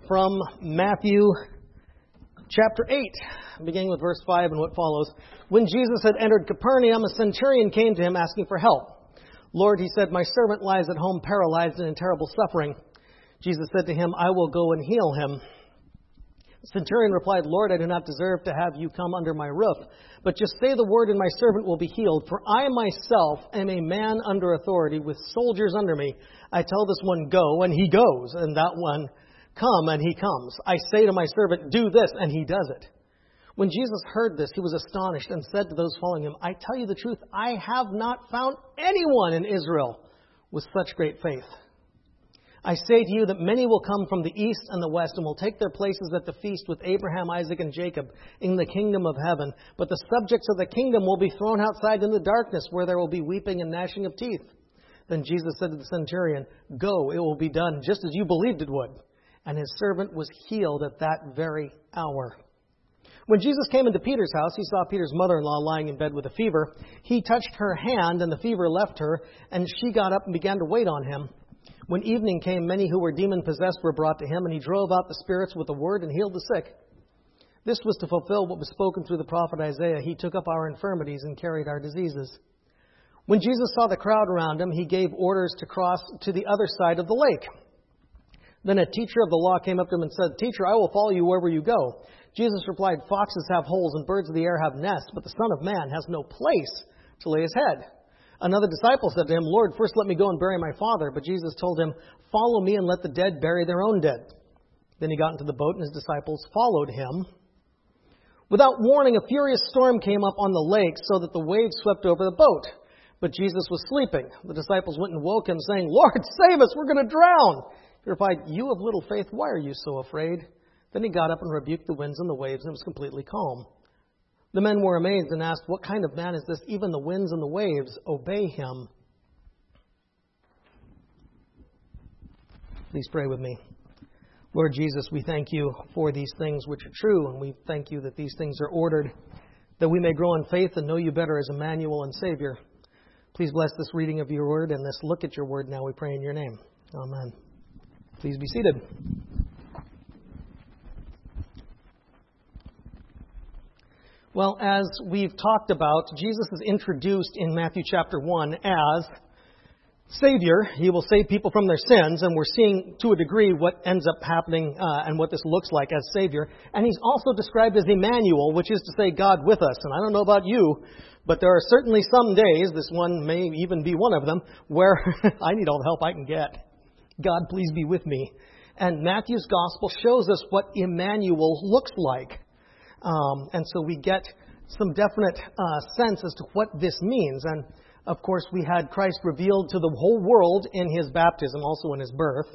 from Matthew chapter 8, beginning with verse 5 and what follows. When Jesus had entered Capernaum, a centurion came to him asking for help. Lord, he said, my servant lies at home paralyzed and in terrible suffering. Jesus said to him, I will go and heal him. The centurion replied, Lord, I do not deserve to have you come under my roof, but just say the word and my servant will be healed. For I myself am a man under authority with soldiers under me. I tell this one, go, and he goes, and that one, come, and he comes. I say to my servant, do this, and he does it. When Jesus heard this, he was astonished and said to those following him, I tell you the truth, I have not found anyone in Israel with such great faith. I say to you that many will come from the east and the west and will take their places at the feast with Abraham, Isaac, and Jacob in the kingdom of heaven. But the subjects of the kingdom will be thrown outside in the darkness where there will be weeping and gnashing of teeth. Then Jesus said to the centurion, go, it will be done just as you believed it would. And his servant was healed at that very hour. When Jesus came into Peter's house, he saw Peter's mother-in-law lying in bed with a fever. He touched her hand, and the fever left her, and she got up and began to wait on him. When evening came, many who were demon-possessed were brought to him, and he drove out the spirits with a word and healed the sick. This was to fulfill what was spoken through the prophet Isaiah. He took up our infirmities and carried our diseases. When Jesus saw the crowd around him, he gave orders to cross to the other side of the lake. Then a teacher of the law came up to him and said, Teacher, I will follow you wherever you go. Jesus replied, Foxes have holes and birds of the air have nests, but the Son of Man has no place to lay his head. Another disciple said to him, Lord, first let me go and bury my father. But Jesus told him, Follow me and let the dead bury their own dead. Then he got into the boat and his disciples followed him. Without warning, a furious storm came up on the lake so that the waves swept over the boat. But Jesus was sleeping. The disciples went and woke him, saying, Lord, save us, we're going to drown. He replied, You of little faith, why are you so afraid? Then he got up and rebuked the winds and the waves, and it was completely calm. The men were amazed and asked, What kind of man is this? Even the winds and the waves obey him. Please pray with me. Lord Jesus, we thank you for these things which are true, and we thank you that these things are ordered, that we may grow in faith and know you better as Emmanuel and Savior. Please bless this reading of your word and this look at your word now, we pray in your name. Amen. Please be seated. Well, as we've talked about, Jesus is introduced in Matthew chapter 1 as Savior. He will save people from their sins, and we're seeing to a degree what ends up happening and what this looks like as Savior. And he's also described as Emmanuel, which is to say God with us. And I don't know about you, but there are certainly some days, this one may even be one of them, where I need all the help I can get. God, please be with me. And Matthew's gospel shows us what Emmanuel looks like. And so we get some definite sense as to what this means. And, of course, we had Christ revealed to the whole world in his baptism, also in his birth.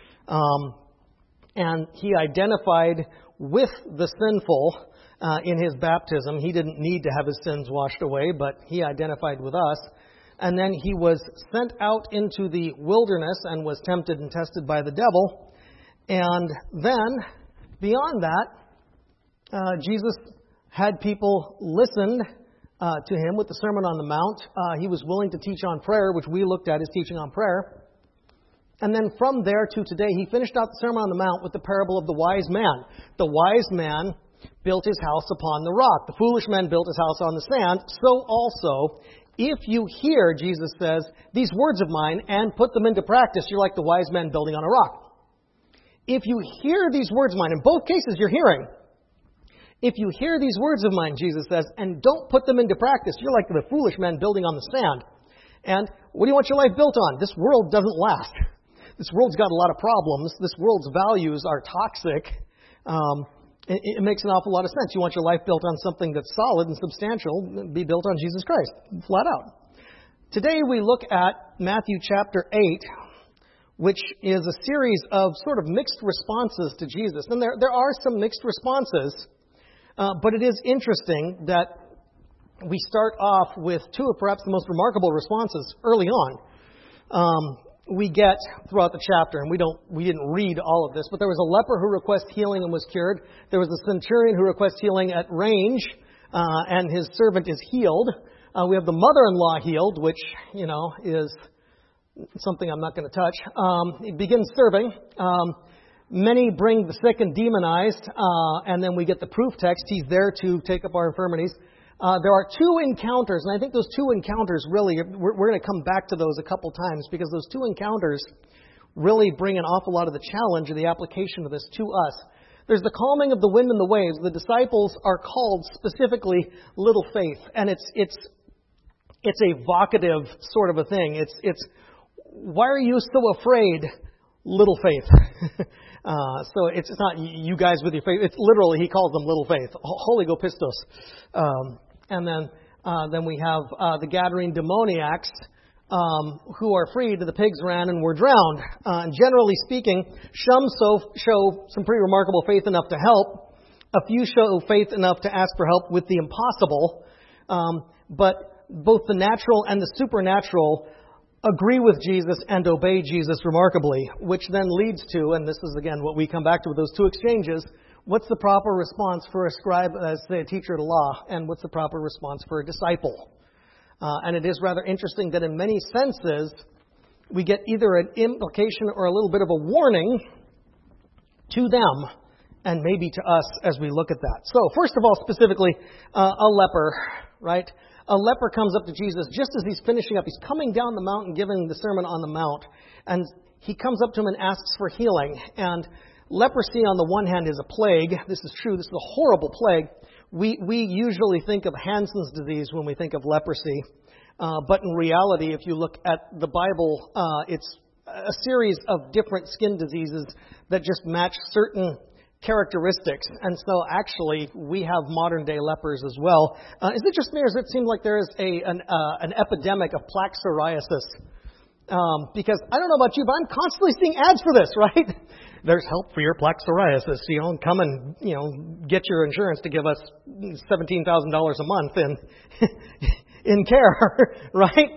And he identified with the sinful in his baptism. He didn't need to have his sins washed away, but he identified with us. And then he was sent out into the wilderness and was tempted and tested by the devil. And then, beyond that, Jesus had people listen to him with the Sermon on the Mount. He was willing to teach on prayer, which we looked at as teaching on prayer. And then from there to today, he finished out the Sermon on the Mount with the parable of the wise man. The wise man built his house upon the rock. The foolish man built his house on the sand. So also, if you hear, Jesus says, these words of mine and put them into practice, you're like the wise man building on a rock. If you hear these words of mine, in both cases you're hearing. If you hear these words of mine, Jesus says, and don't put them into practice, you're like the foolish man building on the sand. And what do you want your life built on? This world doesn't last. This world's got a lot of problems. This world's values are toxic. It makes an awful lot of sense. You want your life built on something that's solid and substantial, be built on Jesus Christ, flat out. Today we look at Matthew chapter 8, which is a series of sort of mixed responses to Jesus. And there are some mixed responses. But it is interesting that we start off with two of perhaps the most remarkable responses early on. We get throughout the chapter, and we didn't read all of this, but there was a leper who requested healing and was cured. There was a centurion who requested healing at range, and his servant is healed. We have the mother-in-law healed, which, is something I'm not going to touch. He begins serving. Many bring the sick and demonized, and then we get the proof text. He's there to take up our infirmities. There are two encounters, and I think those two encounters really, we're going to come back to those a couple times, because those two encounters really bring an awful lot of the challenge of the application of this to us. There's the calming of the wind and the waves. The disciples are called specifically little faith, and it's a vocative sort of a thing. It's why are you so afraid, little faith? So it's not you guys with your faith. It's literally, he calls them little faith. Holy go pistos. And then we have the Gadarene demoniacs, who are freed, the pigs ran and were drowned. And generally speaking, some show some pretty remarkable faith enough to help. A few show faith enough to ask for help with the impossible. But both the natural and the supernatural agree with Jesus and obey Jesus remarkably, which then leads to, and this is again what we come back to with those two exchanges, what's the proper response for a scribe, say a teacher of the law, and what's the proper response for a disciple? And it is rather interesting that in many senses, we get either an implication or a little bit of a warning to them and maybe to us as we look at that. So, first of all, specifically, a leper, right? A leper comes up to Jesus just as he's finishing up. He's coming down the mountain giving the Sermon on the Mount. And he comes up to him and asks for healing. And leprosy on the one hand is a plague. This is true. This is a horrible plague. We usually think of Hansen's disease when we think of leprosy. But in reality, if you look at the Bible, it's a series of different skin diseases that just match certain characteristics. And so actually, we have modern-day lepers as well. Is it just me, or does it seem like there is an epidemic of plaque psoriasis? Because I don't know about you, but I'm constantly seeing ads for this, right? There's help for your plaque psoriasis. Come and, get your insurance to give us $17,000 a month in care, right?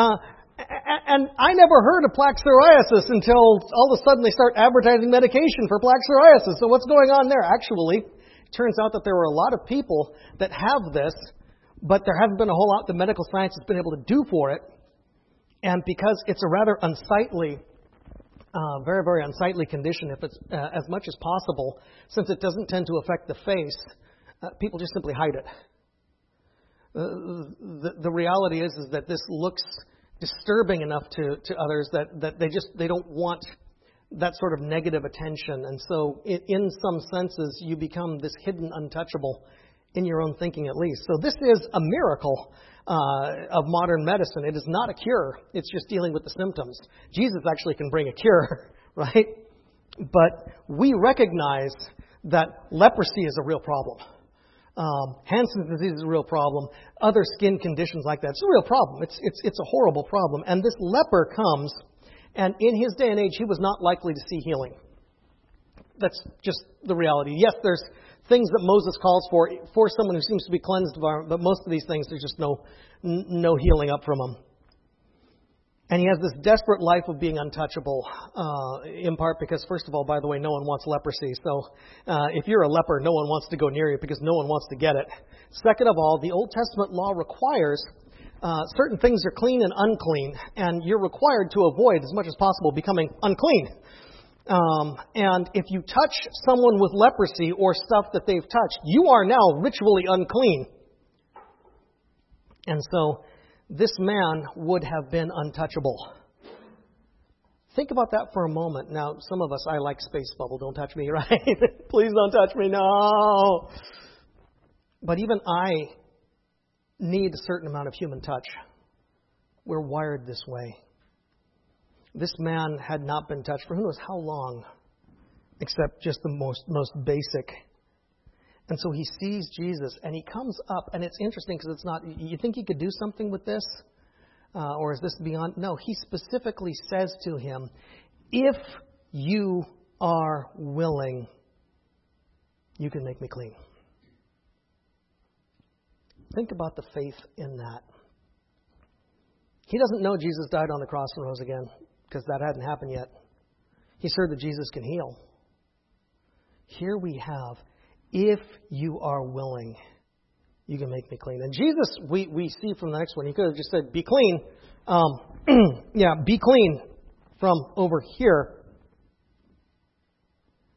And I never heard of plaque psoriasis until all of a sudden they start advertising medication for plaque psoriasis. So what's going on there? Actually, it turns out that there were a lot of people that have this, but there hasn't been a whole lot the medical science has been able to do for it. And because it's a rather unsightly, very, very unsightly condition, if it's as much as possible, since it doesn't tend to affect the face, people just simply hide it. The reality is that this looks disturbing enough to others that they don't want that sort of negative attention. And so in some senses, you become this hidden untouchable in your own thinking at least. So this is a miracle of modern medicine. It is not a cure. It's just dealing with the symptoms. Jesus actually can bring a cure, right? But we recognize that leprosy is a real problem. Hansen's disease is a real problem. Other skin conditions like that, it's a real problem. It's a horrible problem. And this leper comes, and in his day and age, he was not likely to see healing. That's just the reality. Yes, there's things that Moses calls for someone who seems to be cleansed of our, but most of these things, there's just no healing up from them. And he has this desperate life of being untouchable, in part because, first of all, by the way, no one wants leprosy. So if you're a leper, no one wants to go near you because no one wants to get it. Second of all, the Old Testament law requires certain things are clean and unclean, and you're required to avoid as much as possible becoming unclean. And if you touch someone with leprosy or stuff that they've touched, you are now ritually unclean. And so this man would have been untouchable. Think about that for a moment. Now, some of us, I like space bubble. Don't touch me, right? Please don't touch me. No. But even I need a certain amount of human touch. We're wired this way. This man had not been touched for who knows how long, except just the most basic. And so he sees Jesus, and he comes up, and it's interesting because it's not, you think he could do something with this? Or is this beyond? No, he specifically says to him, if you are willing, you can make me clean. Think about the faith in that. He doesn't know Jesus died on the cross and rose again, because that hadn't happened yet. He's heard that Jesus can heal. Here we have, if you are willing, you can make me clean. And Jesus, we see from the next one, he could have just said, be clean. Be clean from over here.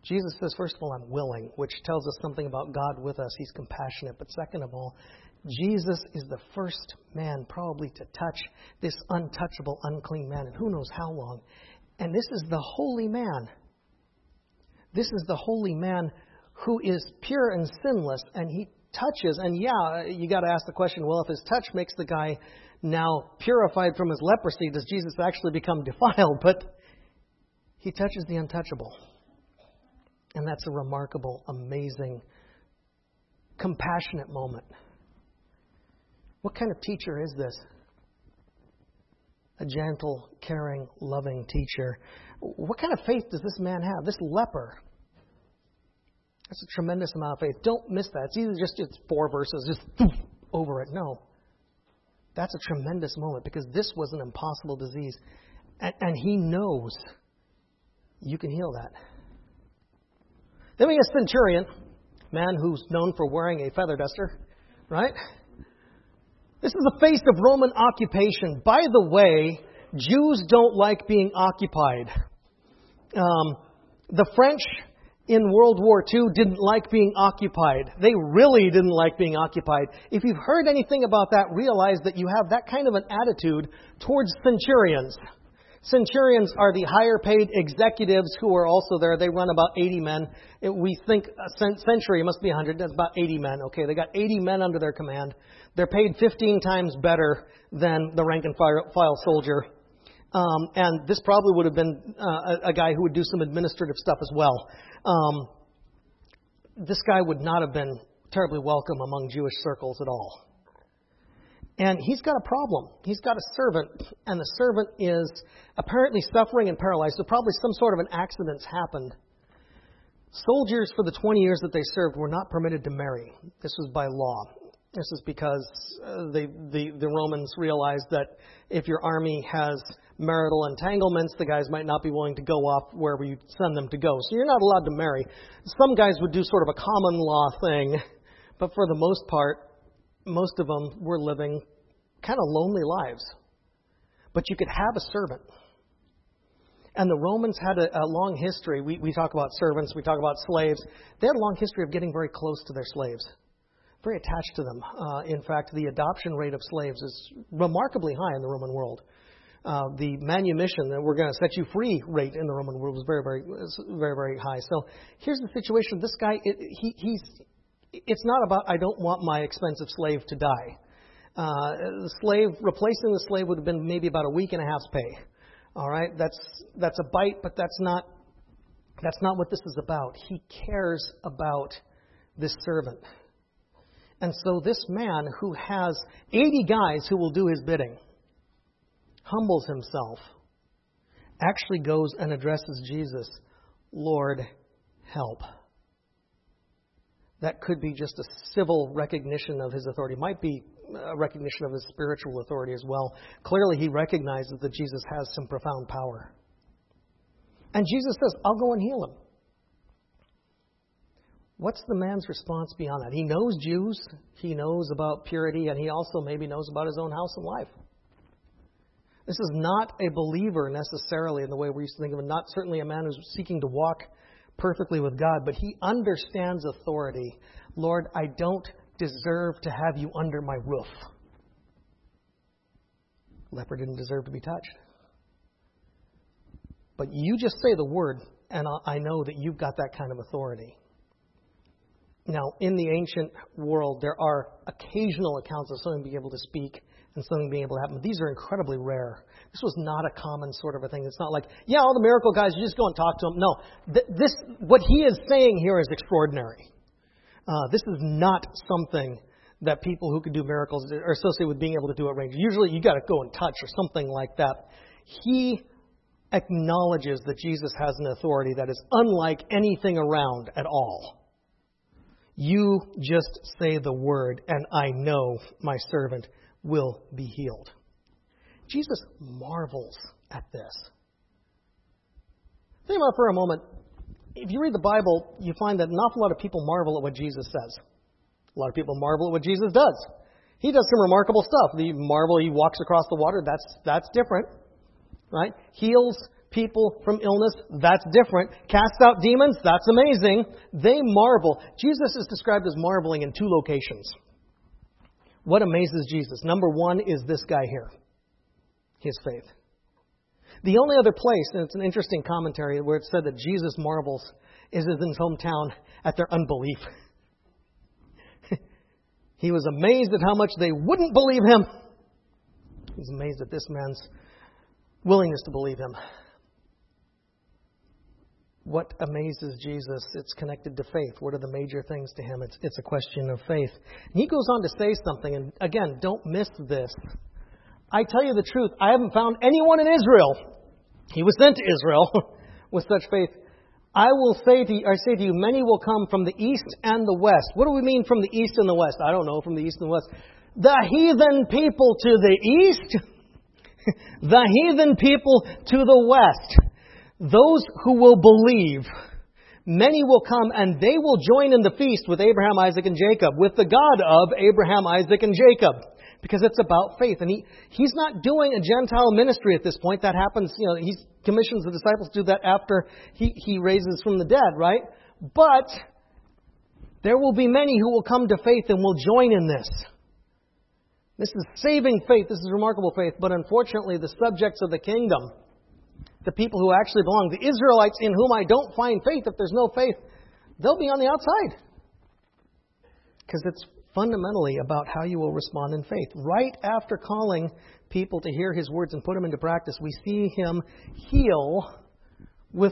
Jesus says, first of all, I'm willing, which tells us something about God with us. He's compassionate. But second of all, Jesus is the first man probably to touch this untouchable, unclean man, and who knows how long. And this is the holy man. This is the holy man who is pure and sinless, and he touches. And yeah, you got to ask the question, well, if his touch makes the guy now purified from his leprosy, does Jesus actually become defiled? But he touches the untouchable. And that's a remarkable, amazing, compassionate moment. What kind of teacher is this? A gentle, caring, loving teacher. What kind of faith does this man have? This leper. That's a tremendous amount of faith. Don't miss that. It's either just 4 verses, just over it. No. That's a tremendous moment because this was an impossible disease. And he knows you can heal that. Then we have a centurion, man who's known for wearing a feather duster, right? This is the face of Roman occupation. By the way, Jews don't like being occupied. The French in World War II didn't like being occupied. They really didn't like being occupied. If you've heard anything about that, realize that you have that kind of an attitude towards centurions. Centurions are the higher paid executives who are also there. They run about 80 men. We think a century must be 100. That's about 80 men. Okay, they got 80 men under their command. They're paid 15 times better than the rank and file soldier. And this probably would have been a guy who would do some administrative stuff as well. This guy would not have been terribly welcome among Jewish circles at all. And he's got a problem. He's got a servant, and the servant is apparently suffering and paralyzed, so probably some sort of an accident's happened. Soldiers, for the 20 years that they served, were not permitted to marry. This was by law. This is because the Romans realized that if your army has marital entanglements, the guys might not be willing to go off wherever you send them to go. So you're not allowed to marry. Some guys would do sort of a common law thing, but for the most part, most of them were living kind of lonely lives. But you could have a servant. And the Romans had a long history. We talk about servants, we talk about slaves. They had a long history of getting very close to their slaves, very attached to them. In fact, the adoption rate of slaves is remarkably high in the Roman world. The manumission, that we're going to set you free rate in the Roman world was very high. So here's the situation. This guy, it's not about, I don't want my expensive slave to die. Replacing the slave would have been maybe about a week and a half's pay. All right, that's a bite, but that's not what this is about. He cares about this servant. And so this man who has 80 guys who will do his bidding humbles himself, actually goes and addresses Jesus, Lord, help. That could be just a civil recognition of his authority. It might be a recognition of his spiritual authority as well. Clearly, he recognizes that Jesus has some profound power. And Jesus says, I'll go and heal him. What's the man's response beyond that? He knows Jews, he knows about purity, and he also maybe knows about his own house and life. This is not a believer necessarily in the way we used to think of him, not certainly a man who's seeking to walk perfectly with God, but he understands authority. Lord, I don't deserve to have you under my roof. Leper didn't deserve to be touched. But you just say the word, and I know that you've got that kind of authority. Now, in the ancient world, there are occasional accounts of something being able to speak and something being able to happen. But these are incredibly rare. This was not a common sort of a thing. It's not like, yeah, all the miracle guys, you just go and talk to them. No, what he is saying here is extraordinary. This is not something that people who can do miracles are associated with being able to do at range. Usually you got to go and touch or something like that. He acknowledges that Jesus has an authority that is unlike anything around at all. You just say the word, and I know my servant will be healed. Jesus marvels at this. Think about it for a moment. If you read the Bible, you find that an awful lot of people marvel at what Jesus says. A lot of people marvel at what Jesus does. He does some remarkable stuff. He walks across the water. That's different, right? Heals people from illness, that's different. Cast out demons, that's amazing. They marvel. Jesus is described as marveling in two locations. What amazes Jesus? Number one is this guy here, his faith. The only other place, and it's an interesting commentary, where it's said that Jesus marvels is in his hometown at their unbelief. He was amazed at how much they wouldn't believe him. He's amazed at this man's willingness to believe him. What amazes Jesus? It's connected to faith. What are the major things to him? It's a question of faith. And he goes on to say something, and again, don't miss this. I tell you the truth, I haven't found anyone in Israel. He was sent to Israel with such faith. I say to you, many will come from the east and the west. What do we mean from the east and the west? I don't know, from the east and the west. The heathen people to the east, the heathen people to the west. Those who will believe, many will come and they will join in the feast with Abraham, Isaac, and Jacob, with the God of Abraham, Isaac, and Jacob. Because it's about faith. And he's not doing a Gentile ministry at this point. That happens, he commissions the disciples to do that after he raises from the dead, right? But there will be many who will come to faith and will join in this. This is saving faith. This is remarkable faith. But unfortunately, the subjects of the kingdom, the people who actually belong, the Israelites in whom I don't find faith, if there's no faith, they'll be on the outside. Because it's fundamentally about how you will respond in faith. Right after calling people to hear his words and put them into practice, we see him heal with...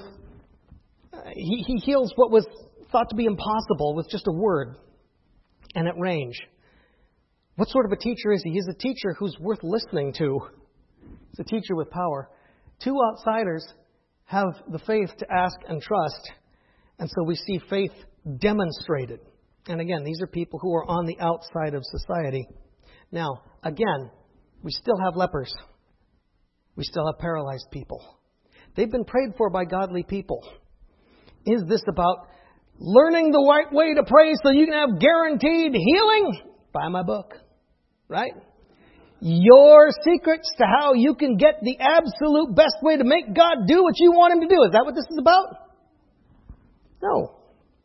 He heals what was thought to be impossible with just a word and at range. What sort of a teacher is he? He's a teacher who's worth listening to. He's a teacher with power. Two outsiders have the faith to ask and trust, and so we see faith demonstrated. And again, these are people who are on the outside of society. Now, again, we still have lepers. We still have paralyzed people. They've been prayed for by godly people. Is this about learning the right way to pray so you can have guaranteed healing? Buy my book, right? Your secrets to how you can get the absolute best way to make God do what you want Him to do. Is that what this is about? No.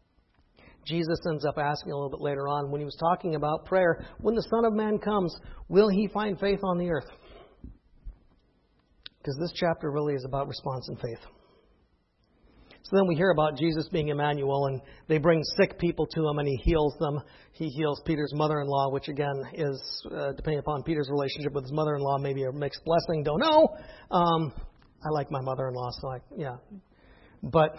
Jesus ends up asking a little bit later on when he was talking about prayer, when the Son of Man comes, will He find faith on the earth? Because this chapter really is about response and faith. So then we hear about Jesus being Emmanuel, and they bring sick people to Him, and He heals them. He heals Peter's mother-in-law, which again is, depending upon Peter's relationship with his mother-in-law, maybe a mixed blessing, don't know. I like my mother-in-law, yeah. But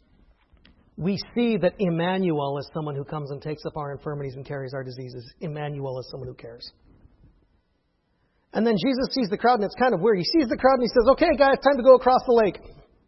we see that Emmanuel is someone who comes and takes up our infirmities and carries our diseases. Emmanuel is someone who cares. And then Jesus sees the crowd, and it's kind of weird. He sees the crowd, and He says, okay, guys, time to go across the lake.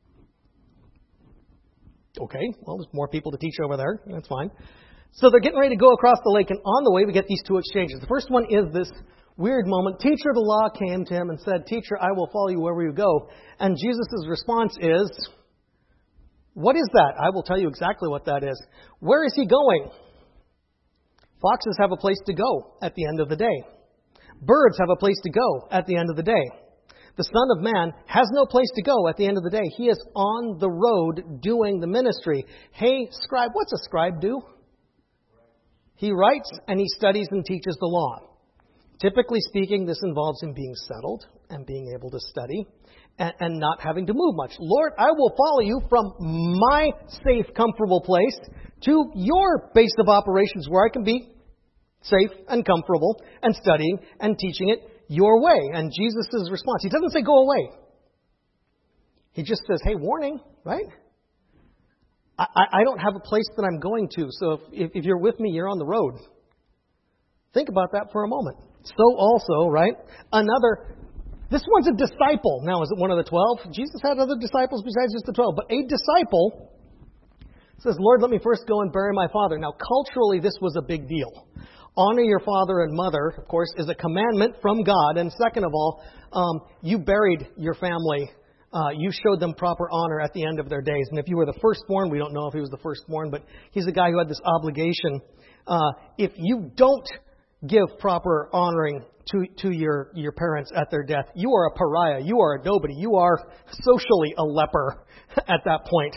Okay, well, there's more people to teach over there. That's fine. So they're getting ready to go across the lake, and on the way we get these two exchanges. The first one is this weird moment. Teacher of the law came to Him and said, Teacher, I will follow you wherever you go. And Jesus' response is, what is that? I will tell you exactly what that is. Where is He going? Foxes have a place to go at the end of the day. Birds have a place to go at the end of the day. The Son of Man has no place to go at the end of the day. He is on the road doing the ministry. Hey, scribe, what's a scribe do? He writes and he studies and teaches the law. Typically speaking, this involves him being settled and being able to study and not having to move much. Lord, I will follow you from my safe, comfortable place to your base of operations where I can be safe and comfortable and studying and teaching it your way. And Jesus' response, He doesn't say go away. He just says, hey, warning, right? I don't have a place that I'm going to. So if you're with me, you're on the road. Think about that for a moment. So also, right, this one's a disciple. Now, is it one of the 12? Jesus had other disciples besides just the 12. But a disciple says, Lord, let me first go and bury my father. Now, culturally, this was a big deal. Honor your father and mother, of course, is a commandment from God. And second of all, you buried your family. You showed them proper honor at the end of their days. And if you were the firstborn, we don't know if he was the firstborn, but he's a guy who had this obligation. If you don't give proper honoring to your parents at their death. You are a pariah. You are a nobody. You are socially a leper at that point.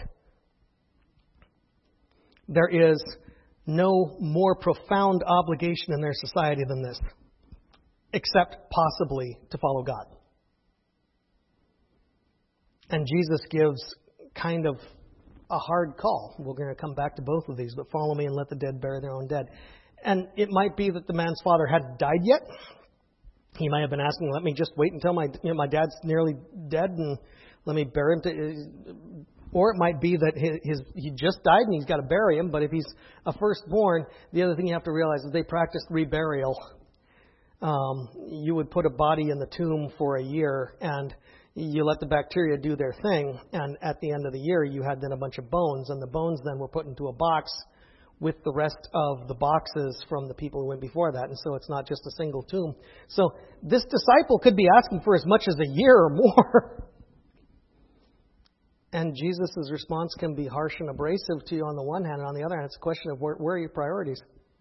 There is no more profound obligation in their society than this, except possibly to follow God. And Jesus gives kind of a hard call. We're going to come back to both of these, but follow me and let the dead bury their own dead. And it might be that the man's father hadn't died yet. He might have been asking, let me just wait until my dad's nearly dead and let me bury him. Or it might be that he just died and he's got to bury him. But if he's a firstborn, the other thing you have to realize is they practiced reburial. You would put a body in the tomb for a year and you let the bacteria do their thing. And at the end of the year, you had then a bunch of bones. And the bones then were put into a box with the rest of the boxes from the people who went before that. And so it's not just a single tomb. So this disciple could be asking for as much as a year or more. And Jesus' response can be harsh and abrasive to you on the one hand, and on the other hand, it's a question of where are your priorities?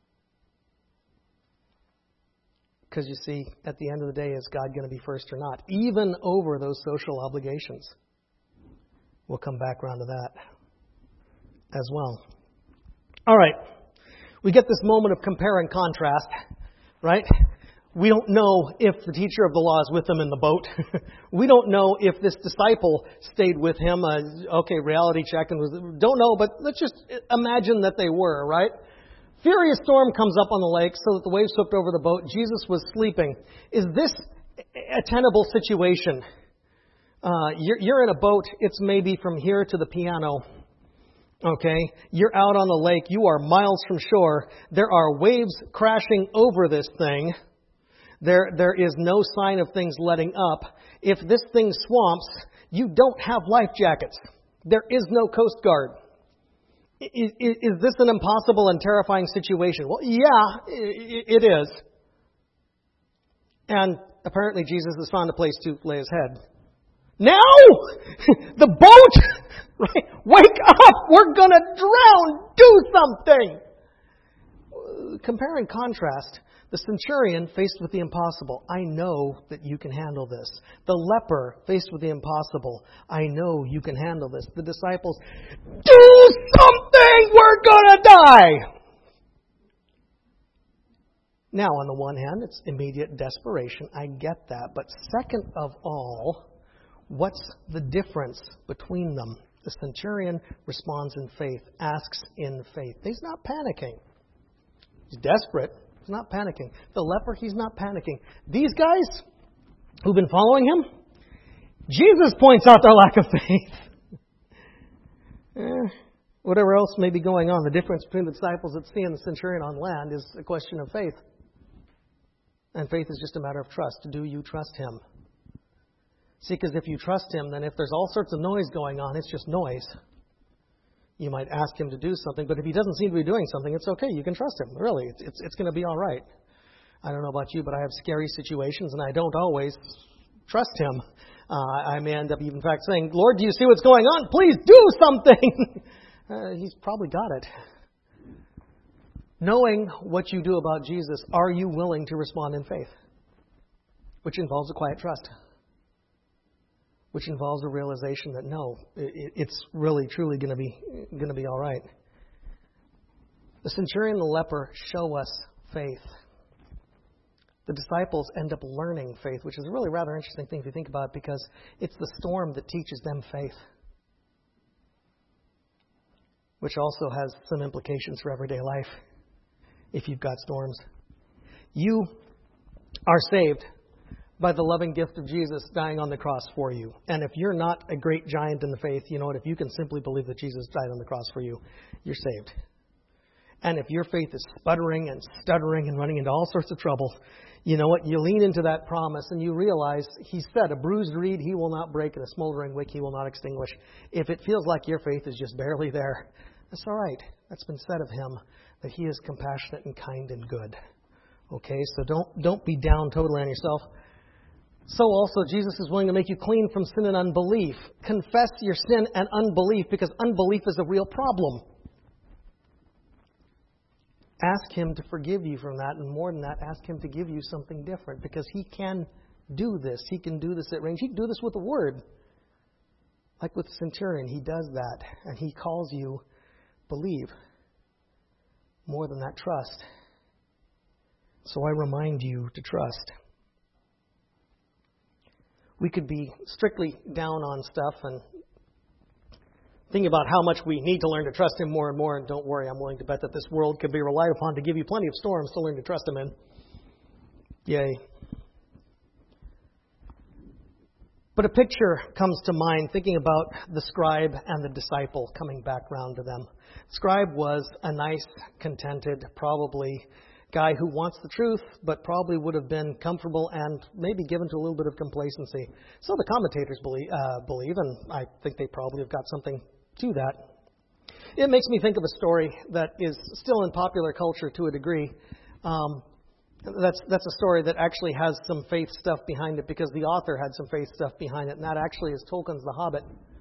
Because you see, at the end of the day, is God going to be first or not? Even over those social obligations. We'll come back around to that as well. All right. We get this moment of compare and contrast, right? We don't know if the teacher of the law is with him in the boat. We don't know if this disciple stayed with him. Reality check. Don't know, but let's just imagine that they were, right? Furious storm comes up on the lake so that the waves swept over the boat. Jesus was sleeping. Is this a tenable situation? You're in a boat. It's maybe from here to the piano. Okay? You're out on the lake. You are miles from shore. There are waves crashing over this thing. There is no sign of things letting up. If this thing swamps, you don't have life jackets. There is no Coast Guard. Is this an impossible and terrifying situation? Well, yeah, it is. And apparently Jesus has found a place to lay his head. Now! The boat! Right? Wake up! We're going to drown! Do something! Compare and contrast. The centurion faced with the impossible. I know that you can handle this. The leper faced with the impossible. I know you can handle this. The disciples, do something! We're going to die! Now, on the one hand, it's immediate desperation. I get that. But second of all, what's the difference between them? The centurion responds in faith, asks in faith. He's not panicking. He's desperate. He's not panicking. The leper, he's not panicking. These guys who've been following him, Jesus points out their lack of faith. Whatever else may be going on, the difference between the disciples at sea and the centurion on land is a question of faith. And faith is just a matter of trust. Do you trust him? See, because if you trust him, then if there's all sorts of noise going on, it's just noise. You might ask him to do something, but if he doesn't seem to be doing something, it's okay. You can trust him. Really, it's going to be all right. I don't know about you, but I have scary situations, and I don't always trust him. I may end up, in fact, saying, Lord, do you see what's going on? Please do something. He's probably got it. Knowing what you do about Jesus, are you willing to respond in faith? Which involves a quiet trust. Which involves a realization that no, it's really truly going to be all right. The centurion and the leper show us faith. The disciples end up learning faith, which is a really rather interesting thing if you think about it, because it's the storm that teaches them faith, which also has some implications for everyday life if you've got storms. You are saved by the loving gift of Jesus dying on the cross for you. And if you're not a great giant in the faith, you know what? If you can simply believe that Jesus died on the cross for you, you're saved. And if your faith is sputtering and stuttering and running into all sorts of trouble, you know what? You lean into that promise and you realize he said, a bruised reed he will not break and a smoldering wick he will not extinguish. If it feels like your faith is just barely there, that's all right. That's been said of him, that he is compassionate and kind and good. Okay, so don't be down totally on yourself. So also, Jesus is willing to make you clean from sin and unbelief. Confess your sin and unbelief, because unbelief is a real problem. Ask Him to forgive you from that, and more than that, ask Him to give you something different, because He can do this. He can do this at range. He can do this with a word. Like with the centurion, He does that, and He calls you believe. More than that, trust. So I remind you to trust. We could be strictly down on stuff and thinking about how much we need to learn to trust Him more and more. And don't worry, I'm willing to bet that this world could be relied upon to give you plenty of storms to learn to trust Him in. Yay. But a picture comes to mind thinking about the scribe and the disciple coming back round to them. Scribe was a nice, contented, probably guy who wants the truth, but probably would have been comfortable and maybe given to a little bit of complacency. So the commentators believe, and I think they probably have got something to that. It makes me think of a story that is still in popular culture to a degree. That's a story that actually has some faith stuff behind it, because the author had some faith stuff behind it, and that actually is Tolkien's The Hobbit.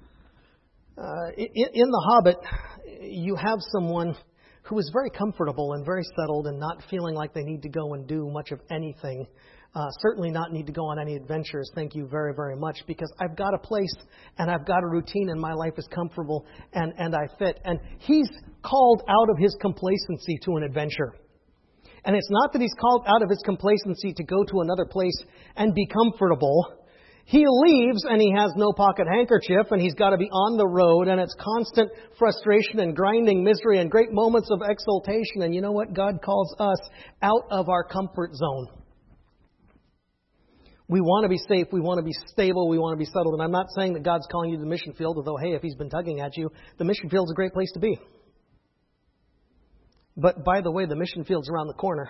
In The Hobbit, you have someone who is very comfortable and very settled and not feeling like they need to go and do much of anything. Certainly not need to go on any adventures, thank you very, very much, because I've got a place and I've got a routine and my life is comfortable and I fit. And he's called out of his complacency to an adventure. And it's not that he's called out of his complacency to go to another place and be comfortable. He leaves and he has no pocket handkerchief and he's got to be on the road, and it's constant frustration and grinding misery and great moments of exultation. And you know what? God calls us out of our comfort zone. We want to be safe. We want to be stable. We want to be settled. And I'm not saying that God's calling you to the mission field, although, hey, if He's been tugging at you, the mission field's a great place to be. But by the way, the mission field's around the corner.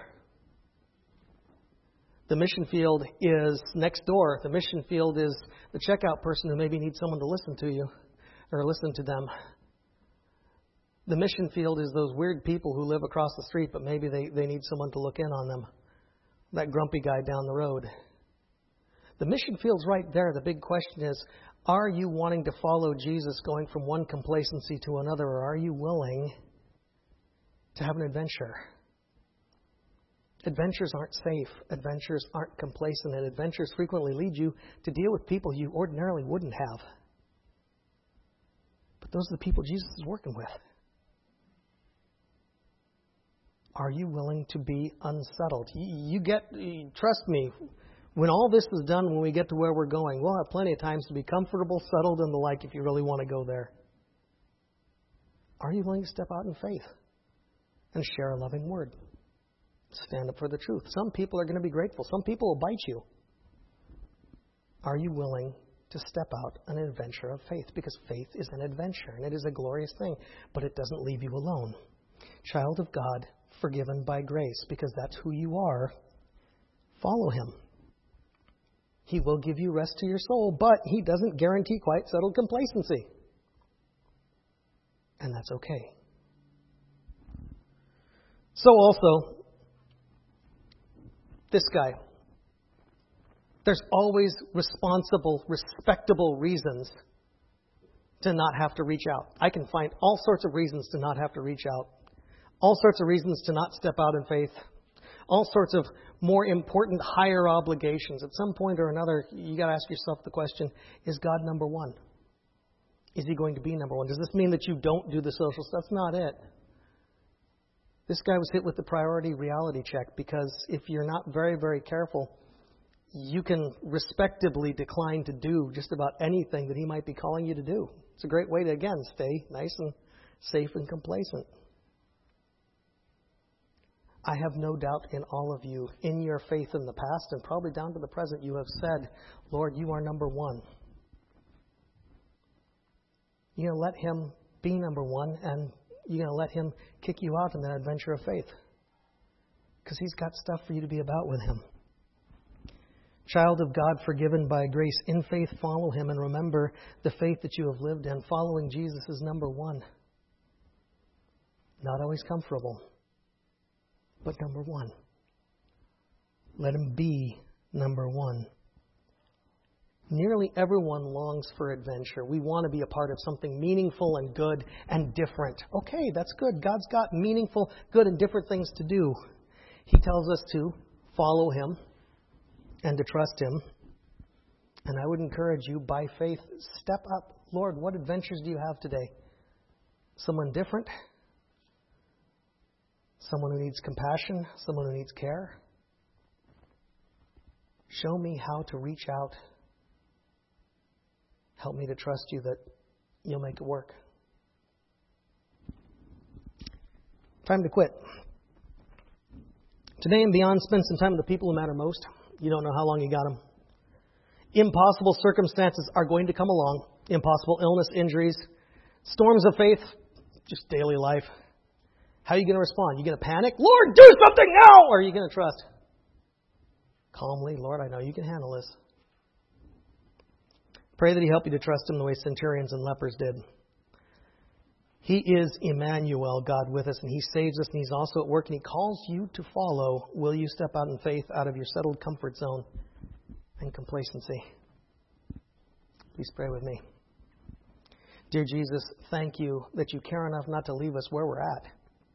The mission field is next door. The mission field is the checkout person who maybe needs someone to listen to you or listen to them. The mission field is those weird people who live across the street, but maybe they need someone to look in on them. That grumpy guy down the road. The mission field's right there. The big question is, are you wanting to follow Jesus going from one complacency to another, or are you willing to have an adventure? Adventures aren't safe. Adventures aren't complacent. And adventures frequently lead you to deal with people you ordinarily wouldn't have. But those are the people Jesus is working with. Are you willing to be unsettled? Trust me, when all this is done, when we get to where we're going, we'll have plenty of times to be comfortable, settled, and the like if you really want to go there. Are you willing to step out in faith and share a loving word? Stand up for the truth. Some people are going to be grateful. Some people will bite you. Are you willing to step out on an adventure of faith? Because faith is an adventure, and it is a glorious thing, but it doesn't leave you alone. Child of God, forgiven by grace, because that's who you are. Follow Him. He will give you rest to your soul, but He doesn't guarantee quite settled complacency. And that's okay. So also, this guy. There's always responsible, respectable reasons to not have to reach out. I can find all sorts of reasons to not have to reach out. All sorts of reasons to not step out in faith. All sorts of more important, higher obligations. At some point or another, you got to ask yourself the question, is God number one? Is He going to be number one? Does this mean that you don't do the social stuff? That's not it. This guy was hit with the priority reality check, because if you're not very, very careful, you can respectably decline to do just about anything that He might be calling you to do. It's a great way to, again, stay nice and safe and complacent. I have no doubt in all of you, in your faith in the past and probably down to the present, you have said, Lord, You are number one. You're going to let Him be number one, and you're going to let Him kick you out in that adventure of faith. Because He's got stuff for you to be about with Him. Child of God, forgiven by grace, in faith follow Him, and remember the faith that you have lived in. Following Jesus is number one. Not always comfortable, but number one. Let Him be number one. Nearly everyone longs for adventure. We want to be a part of something meaningful and good and different. Okay, that's good. God's got meaningful, good, and different things to do. He tells us to follow Him and to trust Him. And I would encourage you, by faith, step up. Lord, what adventures do you have today? Someone different? Someone who needs compassion? Someone who needs care? Show me how to reach out. Help me to trust you that you'll make it work. Time to quit. Today and beyond, spend some time with the people who matter most. You don't know how long you got them. Impossible circumstances are going to come along. Impossible illness, injuries, storms of faith, just daily life. How are you going to respond? You going to panic? Lord, do something now! Or are you going to trust? Calmly, Lord, I know you can handle this. Pray that He help you to trust Him the way centurions and lepers did. He is Emmanuel, God with us, and He saves us, and He's also at work, and He calls you to follow. Will you step out in faith out of your settled comfort zone and complacency? Please pray with me. Dear Jesus, thank you that you care enough not to leave us where we're at.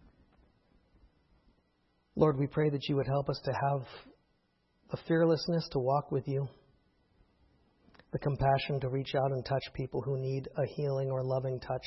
Lord, we pray that you would help us to have the fearlessness to walk with you, the compassion to reach out and touch people who need a healing or loving touch.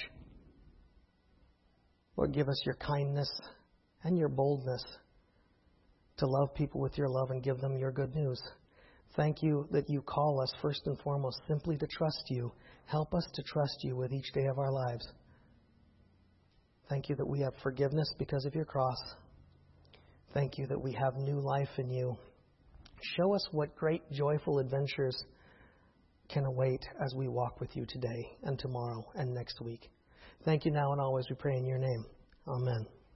Lord, give us your kindness and your boldness to love people with your love and give them your good news. Thank you that you call us first and foremost simply to trust you. Help us to trust you with each day of our lives. Thank you that we have forgiveness because of your cross. Thank you that we have new life in you. Show us what great, joyful adventures can await as we walk with you today and tomorrow and next week. Thank you now and always, we pray in your name. Amen.